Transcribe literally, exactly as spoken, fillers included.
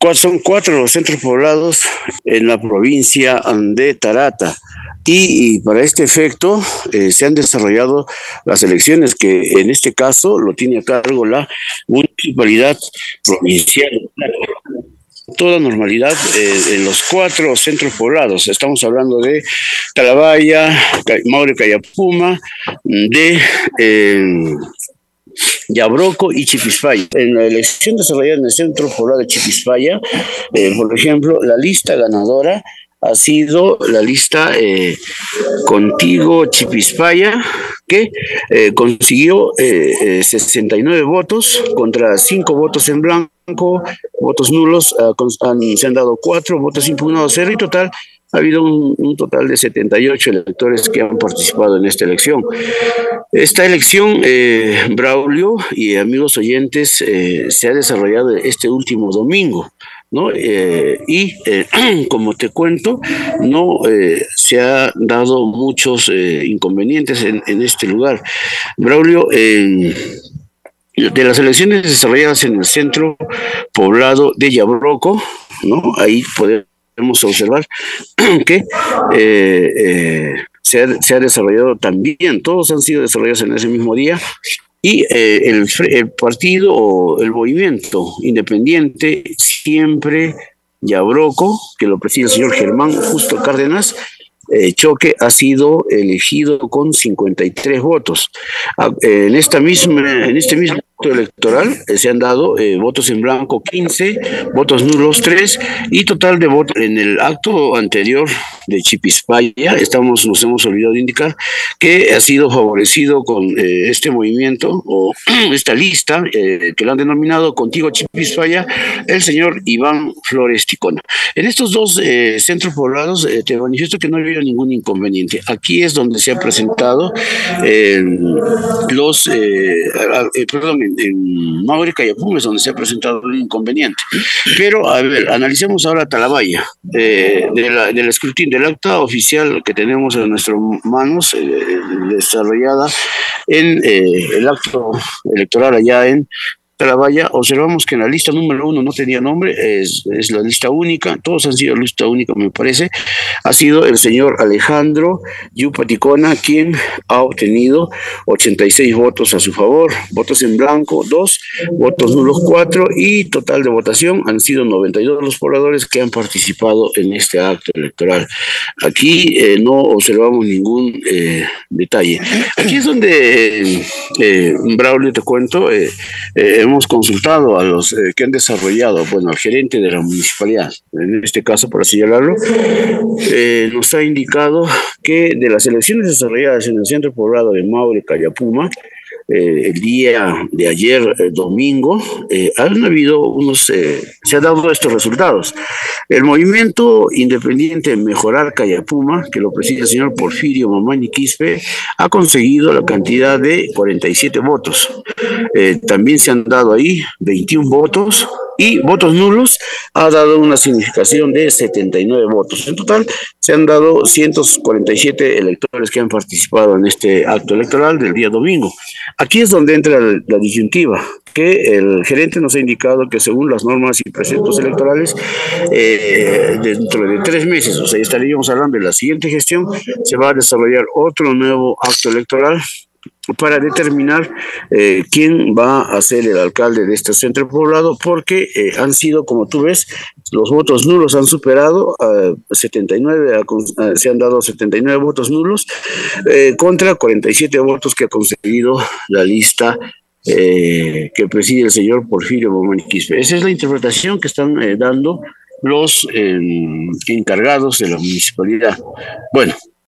Son cuatro los centros poblados en la provincia de Tarata. Y, y para este efecto eh, se han desarrollado las elecciones que en este caso lo tiene a cargo la municipalidad provincial. Toda normalidad eh, en los cuatro centros poblados. Estamos hablando de Talabaya, Maure Cayapuma, de eh, Yabroco y Chipispaya. En la elección desarrollada en el centro poblado de Chipispaya, eh, por ejemplo, la lista ganadora ha sido la lista eh, Contigo Chipispaya, que eh, consiguió eh, eh, sesenta y nueve votos contra cinco votos en blanco, votos nulos, uh, con, han, se han dado cuatro, votos impugnados cero, y total ha habido un, un total de setenta y ocho electores que han participado en esta elección. Esta elección, eh, Braulio y amigos oyentes, eh, se ha desarrollado este último domingo, ¿no? Eh, y eh, como te cuento, no eh, se han dado muchos eh, inconvenientes en, en este lugar. Braulio, eh, de las elecciones desarrolladas en el centro poblado de Yabroco, ¿no? Ahí podemos observar que eh, eh, se, ha, se ha desarrollado también, todos han sido desarrollados en ese mismo día. Y eh, el, el partido o el movimiento independiente Siempre Yabroco, que lo preside el señor Germán Justo Cárdenas, eh, Choque, ha sido elegido con cincuenta y tres votos. Ah, eh, en, esta misma, en este mismo acto electoral eh, se han dado eh, votos en blanco quince, votos nulos tres, y total de votos. En el acto anterior de Chipispaya, estamos, nos hemos olvidado de indicar que ha sido favorecido con eh, este movimiento o esta lista eh, que lo han denominado Contigo Chipispaya, el señor Iván Flores Ticona. En estos dos eh, centros poblados eh, te manifiesto que no ha habido ningún inconveniente. Aquí es donde se ha presentado eh, los, eh, eh, perdón, en, en Maure Cayapum es donde se ha presentado un inconveniente. Pero, a ver, analicemos ahora Talabaya, eh, de la, del escrutinio, del acta oficial que tenemos en nuestras manos, eh, desarrollada en eh, el acto electoral allá en Talabaya. Observamos que en la lista número uno no tenía nombre, es, es la lista única, todos han sido lista única, me parece. Ha sido el señor Alejandro Yupaticona quien ha obtenido ochenta y seis votos a su favor, votos en blanco dos, votos nulos cuatro, y total de votación han sido noventa y dos los pobladores que han participado en este acto electoral. Aquí eh, no observamos ningún eh, detalle. Aquí es donde, eh, eh, Braulio, te cuento, eh, eh, hemos consultado a los eh, que han desarrollado, bueno, al gerente de la municipalidad, en este caso, por así llamarlo, eh, nos ha indicado que de las elecciones desarrolladas en el centro poblado de Maure Cayapuma, eh, el día de ayer, eh, domingo, eh, han habido unos, eh, se han dado estos resultados. El movimiento independiente Mejorar Cayapuma, que lo preside el señor Porfirio Mamani Quispe, ha conseguido la cantidad de cuarenta y siete votos. Eh, también se han dado ahí veintiún votos, y votos nulos ha dado una significación de setenta y nueve votos. En total se han dado ciento cuarenta y siete electores que han participado en este acto electoral del día domingo. Aquí es donde entra la, la disyuntiva, que el gerente nos ha indicado que según las normas y preceptos electorales, eh, dentro de tres meses, o sea, estaríamos hablando de la siguiente gestión, se va a desarrollar otro nuevo acto electoral para determinar eh, quién va a ser el alcalde de este centro poblado, porque eh, han sido, como tú ves, los votos nulos han superado a setenta y nueve, a, a, se han dado setenta y nueve votos nulos eh, contra cuarenta y siete votos que ha conseguido la lista eh, que preside el señor Porfirio Mamani Quispe. Esa es la interpretación que están eh, dando los eh, encargados de la municipalidad. Bueno,